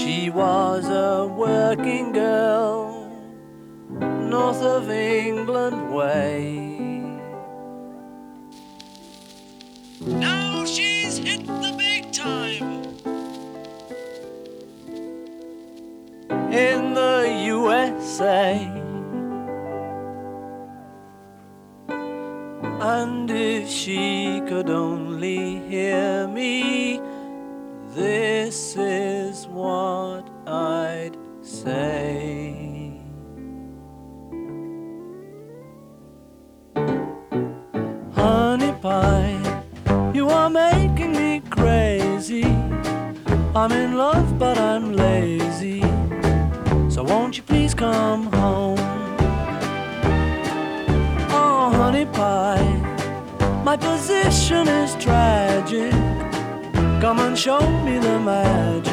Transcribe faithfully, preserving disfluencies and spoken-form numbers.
She was a working girl, north of England way. Now she's hit the big time in the U S A. And if she could only hear me, this is what I'd say. Honey pie, you are making me crazy. I'm in love but I'm lazy, so won't you please come home? Oh honey pie, my position is tragic. Come and show me the magic